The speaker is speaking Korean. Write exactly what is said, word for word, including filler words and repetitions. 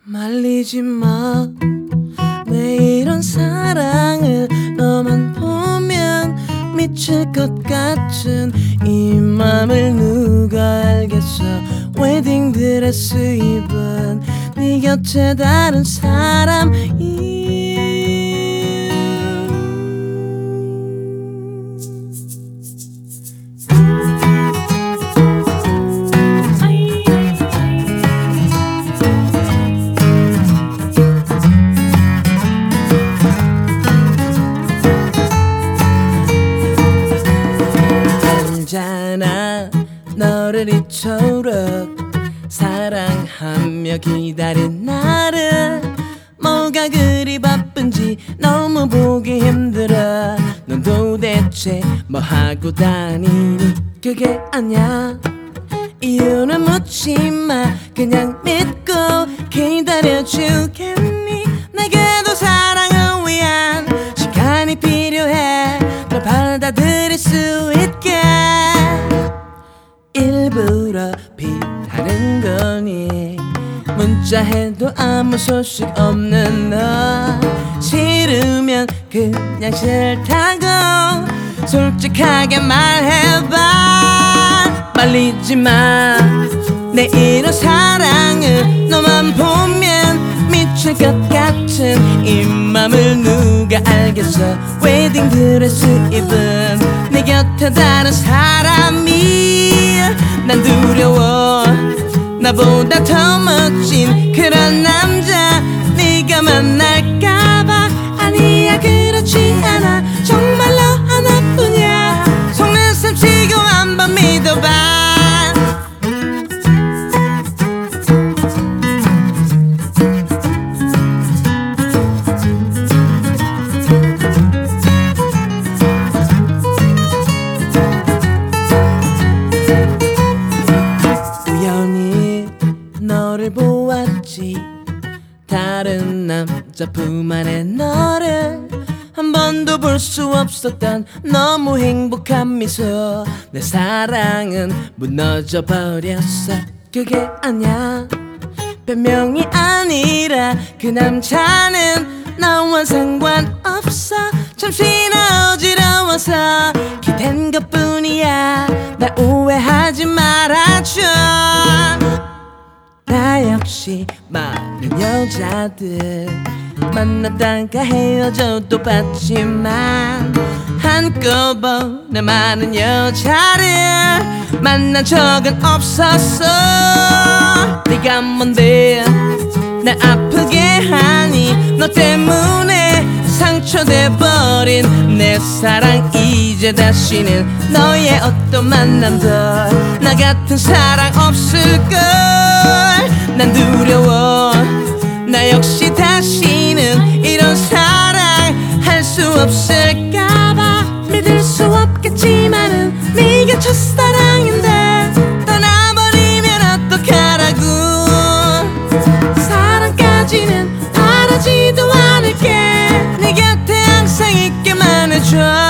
말리지 마. 내 이런 사랑을 너만 보면 미칠 것 같은 이 맘을 누가 알겠어. 웨딩드레스 입은 네 곁에 다른 사람이. 알잖아 너를 이토록 사랑하며 기다린 나를. 뭐가 그리 바쁜지 너무 보기 힘들어. 넌 도대체 뭐 하고 다니니. 그게 아냐 이유는 묻지 마. 그냥 믿고 기다려주겠니. 내게도 사랑을 위한 시간이 필요해. 널 받아들일 수 있게. 일부러 피하는 거니. 문자해도 아무 소식 없는 너. 싫으면 그냥 싫다고 솔직하게 말해봐. 말리지 마. 내 이런 사랑을 너만 보면 미칠 것 같은 이 맘을 누가 알겠어. 웨딩드레스 입은 내 곁에 다른 사람이. 난 두려워 나보다 더 멋진 그런 남자 네가 만날까봐. 아니야 그렇지 않아 정말로 하나뿐이야. 속는 셈 치고 한번 믿어봐. 너를 보았지. 다른 남자 품 안에 너를 한 번도 볼 수 없었던 너무 행복한 미소. 내 사랑은 무너져 버렸어. 그게 아냐 변명이 아니라 그 남자는 나와 상관없어. 잠시나 어지러워서 기댄 것뿐이야. 날 오해하지 말아줘. 나 역시 많은 여자들 만났다가 헤어져도 봤지만 한꺼번에 많은 여자를 만난 적은 없었어. 네가 뭔데 날 아프게 하니. 너 때문에 상처돼버린 내 사랑. 이제 다시는 너의 어떤 만남도 나 같은 사랑 없을걸. 난 두려워 나 역시 다시는 이런 사랑 할 수 없을까봐. 믿을 수 없겠지만은 네가 첫사랑인데 떠나버리면 어떡하라고. 사랑까지는 바라지도 않을게. 네 곁에 항상 있게만 해줘.